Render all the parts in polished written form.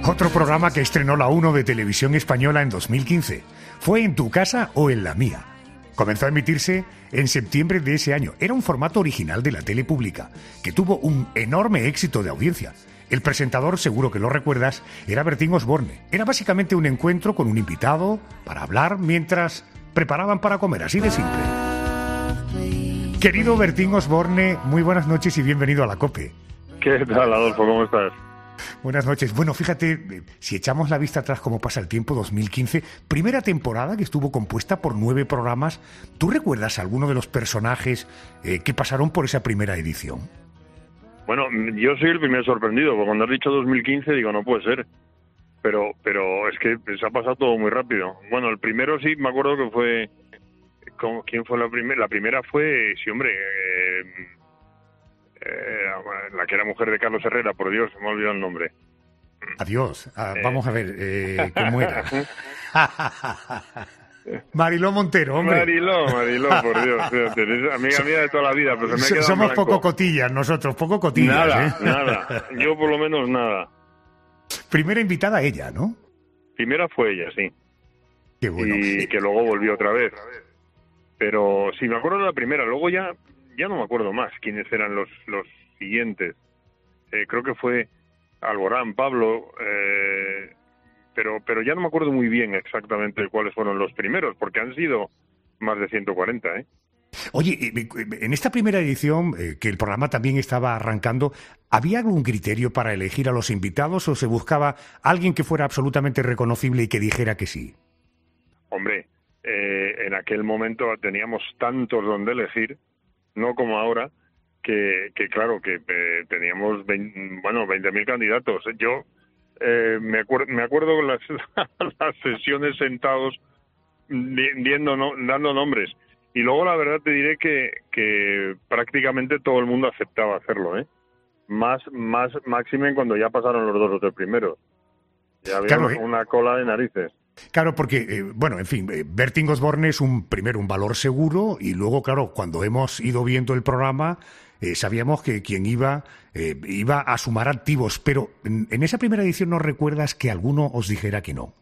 Otro programa que estrenó la 1 de Televisión Española en 2015. ¿Fue en tu casa o en la mía? Comenzó a emitirse en septiembre de ese año. Era un formato original de la tele pública, que tuvo un enorme éxito de audiencia. El presentador, seguro que lo recuerdas, era Bertín Osborne. Era básicamente un encuentro con un invitado para hablar mientras preparaban para comer, así de simple. Querido Bertín Osborne, muy buenas noches y bienvenido a la COPE. ¿Qué tal, Adolfo? ¿Cómo estás? Buenas noches. Bueno, fíjate, si echamos la vista atrás cómo pasa el tiempo, 2015, primera temporada que estuvo compuesta por 9 programas. ¿Tú recuerdas alguno de los personajes que pasaron por esa primera edición? Bueno, yo soy el primer sorprendido, porque cuando has dicho 2015 digo, no puede ser. Pero es que se ha pasado todo muy rápido. Bueno, el primero sí, me acuerdo que fue... ¿Quién fue la primera? La primera fue, sí, hombre... la que era mujer de Carlos Herrera, por Dios, me ha olvidado el nombre. Adiós. Vamos a ver, ¿cómo era? Mariló Montero, hombre. Mariló, por Dios. Fíjate, amiga mía de toda la vida, pero se me ha quedado Somos blanco. poco cotillas nosotros, poco cotillas. Nada. Yo por lo menos nada. Primera invitada ella, ¿no? Primera fue ella, sí. Qué bueno. Y que luego volvió otra vez. Pero sí, me acuerdo de la primera, luego ya no me acuerdo más quiénes eran los siguientes. Creo que fue Alborán, Pablo, pero ya no me acuerdo muy bien exactamente cuáles fueron los primeros, porque han sido más de 140, ¿eh? Oye, en esta primera edición, que el programa también estaba arrancando, ¿había algún criterio para elegir a los invitados o se buscaba alguien que fuera absolutamente reconocible y que dijera que sí? Hombre, en aquel momento teníamos tantos donde elegir, no como ahora, que claro, que teníamos 20.000 candidatos. Yo me acuerdo las sesiones sentados dando nombres. Y luego la verdad te diré que prácticamente todo el mundo aceptaba hacerlo, ¿eh? Máxime cuando ya pasaron los 2 o 3 primeros. Ya había una cola de narices. Claro, porque, Bertín Osborne es un valor seguro y luego, claro, cuando hemos ido viendo el programa, sabíamos que quien iba a sumar activos, pero en esa primera edición ¿no recuerdas que alguno os dijera que no?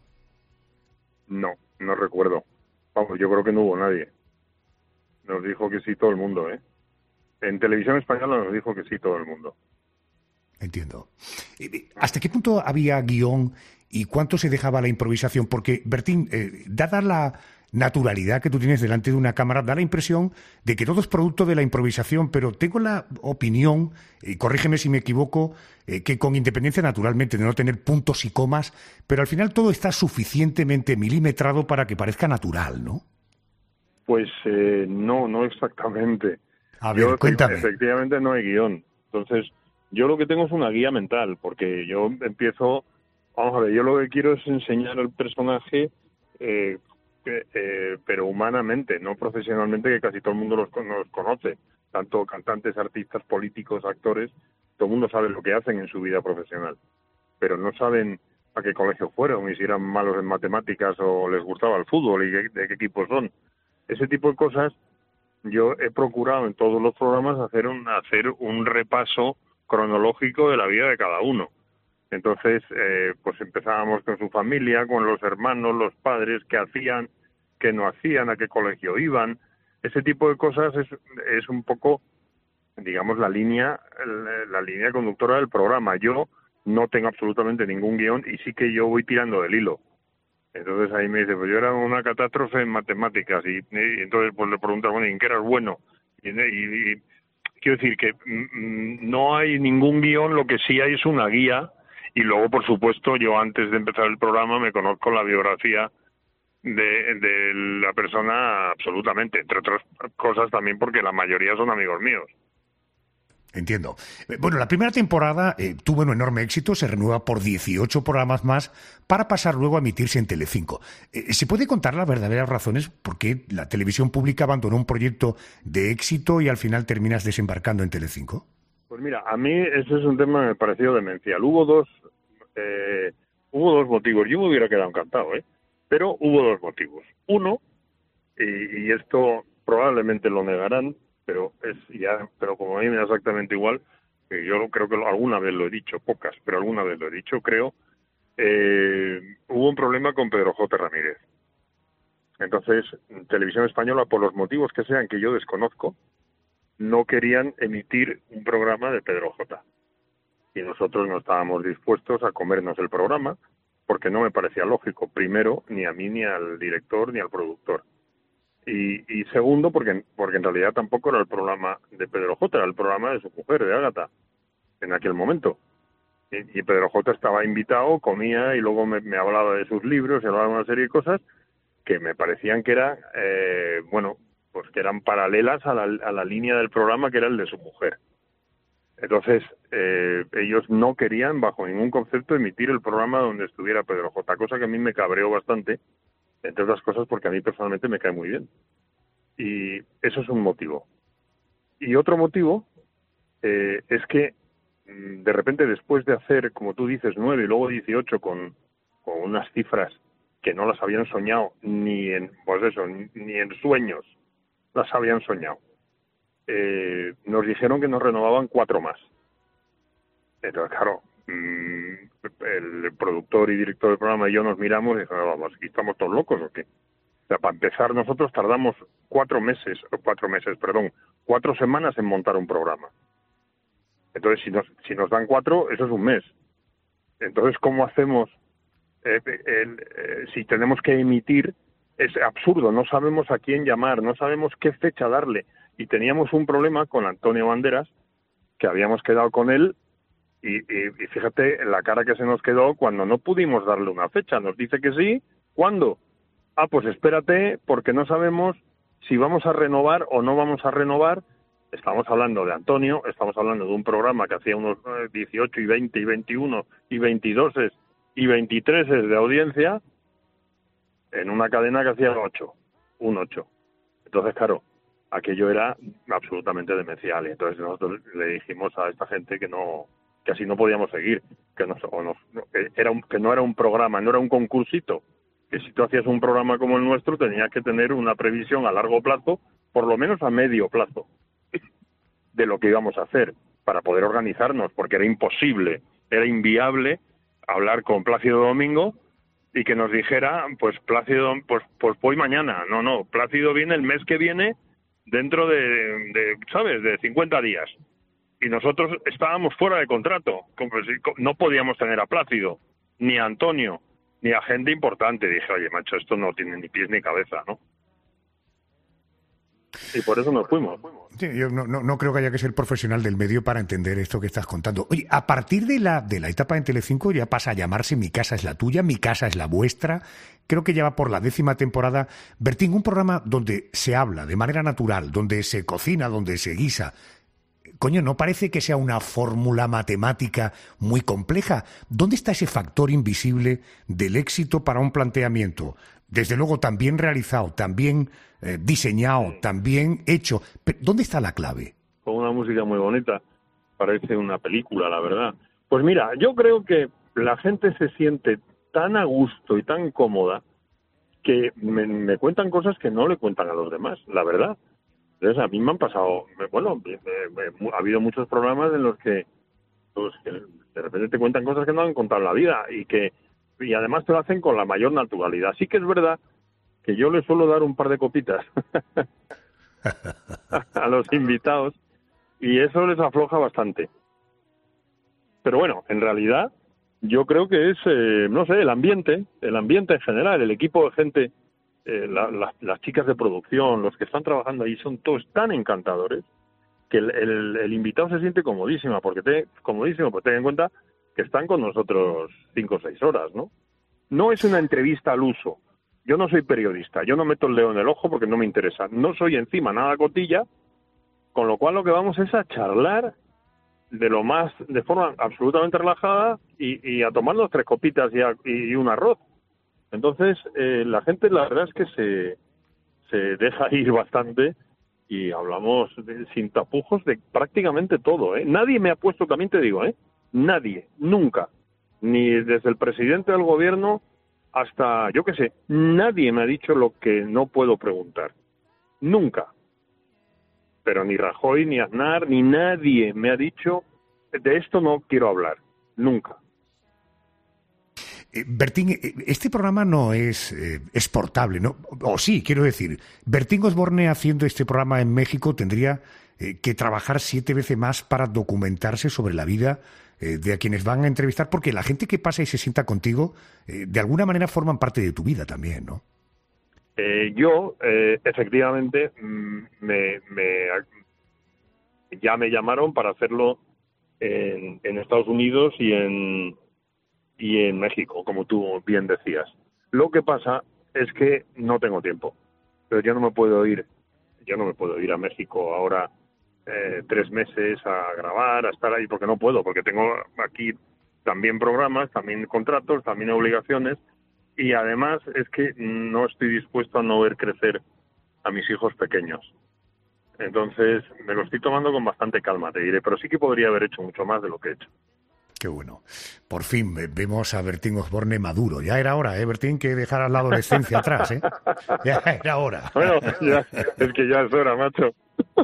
No recuerdo. Vamos, yo creo que no hubo nadie. Nos dijo que sí todo el mundo, ¿eh? En Televisión Española nos dijo que sí todo el mundo. Entiendo. ¿Hasta qué punto había guión y cuánto se dejaba la improvisación? Porque, Bertín, dada la naturalidad que tú tienes delante de una cámara, da la impresión de que todo es producto de la improvisación, pero tengo la opinión, y corrígeme si me equivoco, que con independencia naturalmente de no tener puntos y comas, pero al final todo está suficientemente milimetrado para que parezca natural, ¿no? Pues no exactamente. A ver, cuéntame. Efectivamente no hay guión. Entonces, yo lo que tengo es una guía mental, porque yo empiezo... Vamos a ver, yo lo que quiero es enseñar al personaje, pero humanamente, no profesionalmente, que casi todo el mundo los conoce. Tanto cantantes, artistas, políticos, actores, todo el mundo sabe lo que hacen en su vida profesional. Pero no saben a qué colegio fueron, y si eran malos en matemáticas o les gustaba el fútbol y de qué equipo son. Ese tipo de cosas yo he procurado en todos los programas hacer un repaso cronológico de la vida de cada uno. Entonces, pues empezábamos con su familia, con los hermanos, los padres, qué hacían, qué no hacían, a qué colegio iban. Ese tipo de cosas es un poco, digamos, la línea conductora del programa. Yo no tengo absolutamente ningún guión y sí que yo voy tirando del hilo. Entonces ahí me dice, pues yo era una catástrofe en matemáticas y entonces pues le preguntaba, bueno, ¿y en qué eras bueno? Y quiero decir que no hay ningún guión, lo que sí hay es una guía. Y luego, por supuesto, yo antes de empezar el programa me conozco la biografía de la persona absolutamente, entre otras cosas también porque la mayoría son amigos míos. Entiendo. Bueno, la primera temporada tuvo un enorme éxito, se renueva por 18 programas más para pasar luego a emitirse en Telecinco. ¿Se puede contar las verdaderas razones por qué la televisión pública abandonó un proyecto de éxito y al final terminas desembarcando en Telecinco? Pues mira, a mí ese es un tema que me pareció demencial. Hubo dos motivos. Yo me hubiera quedado encantado, pero hubo 2 motivos. Uno, y esto probablemente lo negarán, pero como a mí me da exactamente igual, yo creo que alguna vez lo he dicho, pocas, pero alguna vez lo he dicho, creo hubo un problema con Pedro J. Ramírez. Entonces, Televisión Española, por los motivos que sean que yo desconozco, no querían emitir un programa de Pedro J. Y nosotros no estábamos dispuestos a comernos el programa, porque no me parecía lógico, primero, ni a mí, ni al director, ni al productor. Y segundo, porque en realidad tampoco era el programa de Pedro J., era el programa de su mujer, de Ágata, en aquel momento. Y Pedro J. estaba invitado, comía y luego me hablaba de sus libros y hablaba de una serie de cosas que me parecían que eran, pues que eran paralelas a la línea del programa que era el de su mujer. Entonces, ellos no querían, bajo ningún concepto, emitir el programa donde estuviera Pedro J., cosa que a mí me cabreó bastante, entre otras cosas porque a mí personalmente me cae muy bien. Y eso es un motivo. Y otro motivo es que, de repente, después de hacer, como tú dices, 9 y luego 18 con unas cifras que no las habían soñado ni en sueños las habían soñado, nos dijeron que nos renovaban 4 más. Entonces, claro, el productor y director del programa y yo nos miramos y dijimos, vamos, ¿aquí estamos todos locos o qué? O sea, para empezar, nosotros tardamos 4 semanas en montar un programa. Entonces, si nos dan 4, eso es un mes. Entonces, ¿cómo hacemos si tenemos que emitir? Es absurdo, no sabemos a quién llamar, no sabemos qué fecha darle. Y teníamos un problema con Antonio Banderas, que habíamos quedado con él, y fíjate la cara que se nos quedó cuando no pudimos darle una fecha. Nos dice que sí, ¿cuándo? Ah, pues espérate, porque no sabemos si vamos a renovar o no vamos a renovar. Estamos hablando de Antonio, estamos hablando de un programa que hacía unos 18 y 20 y 21 y 22 y 23 de audiencia, en una cadena que hacía un 8. Entonces, claro, aquello era absolutamente demencial. Y entonces nosotros le dijimos a esta gente que así no podíamos seguir, que no era un programa, no era un concursito, que si tú hacías un programa como el nuestro tenías que tener una previsión a largo plazo, por lo menos a medio plazo, de lo que íbamos a hacer para poder organizarnos, porque era imposible, era inviable hablar con Plácido Domingo y que nos dijera, pues Plácido, pues voy mañana. No, Plácido viene el mes que viene, dentro de ¿sabes?, de 50 días. Y nosotros estábamos fuera de contrato. No podíamos tener a Plácido, ni a Antonio, ni a gente importante. Dije, oye, macho, esto no tiene ni pies ni cabeza, ¿no? Y por eso nos fuimos. Sí, yo no creo que haya que ser profesional del medio para entender esto que estás contando. Oye, a partir de la etapa en Telecinco ya pasa a llamarse Mi casa es la tuya, Mi casa es la vuestra. Creo que ya va por la 10ª temporada. Bertín, un programa donde se habla de manera natural, donde se cocina, donde se guisa. Coño, ¿no parece que sea una fórmula matemática muy compleja? ¿Dónde está ese factor invisible del éxito para un planteamiento? Desde luego, también realizado, también diseñado, también hecho. Pero ¿dónde está la clave? Con una música muy bonita. Parece una película, la verdad. Pues mira, yo creo que la gente se siente tan a gusto y tan cómoda que me cuentan cosas que no le cuentan a los demás, la verdad. Entonces, a mí me han pasado, ha habido muchos programas en los que de repente te cuentan cosas que no han contado en la vida y además te lo hacen con la mayor naturalidad. Sí que es verdad que yo les suelo dar un par de copitas a los invitados y eso les afloja bastante. Pero bueno, en realidad yo creo que es, el ambiente en general, el equipo de gente, las chicas de producción, los que están trabajando ahí son todos tan encantadores que el invitado se siente comodísimo, porque ten en cuenta que están con nosotros 5 o 6 horas, ¿no? No es una entrevista al uso. Yo no soy periodista, yo no meto el dedo en el ojo porque no me interesa. No soy encima nada cotilla, con lo cual lo que vamos es a charlar de forma absolutamente relajada y a tomarnos 3 copitas y un arroz. Entonces, la gente la verdad es que se deja ir bastante y hablamos sin tapujos de prácticamente todo, ¿eh? Nadie me ha puesto, también te digo, nadie, nunca, ni desde el presidente del gobierno hasta, yo qué sé, nadie me ha dicho lo que no puedo preguntar. Nunca. Pero ni Rajoy, ni Aznar, ni nadie me ha dicho, de esto no quiero hablar. Nunca. Bertín, este programa no es exportable, ¿no? O sí, quiero decir, Bertín Osborne haciendo este programa en México tendría que trabajar 7 veces más para documentarse sobre la vida de a quienes van a entrevistar, porque la gente que pasa y se sienta contigo, de alguna manera forman parte de tu vida también, ¿no? Yo, efectivamente, ya me llamaron para hacerlo en Estados Unidos y en México, como tú bien decías. Lo que pasa es que no tengo tiempo. Pero yo no me puedo ir a México ahora 3 meses a grabar, a estar ahí, porque no puedo, porque tengo aquí también programas, también contratos, también obligaciones, y además es que no estoy dispuesto a no ver crecer a mis hijos pequeños. Entonces me lo estoy tomando con bastante calma, te diré, pero sí que podría haber hecho mucho más de lo que he hecho. Qué bueno. Por fin vemos a Bertín Osborne maduro. Ya era hora, Bertín, que dejaras la adolescencia atrás, ¿eh? Ya era hora. Bueno, es que ya es hora, macho.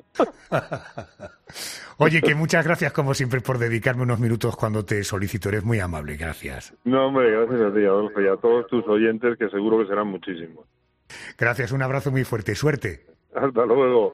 Oye, que muchas gracias, como siempre, por dedicarme unos minutos cuando te solicito. Eres muy amable. Gracias. No, hombre, gracias a ti, Adolfo, y a todos tus oyentes, que seguro que serán muchísimos. Gracias, un abrazo muy fuerte. Suerte. Hasta luego.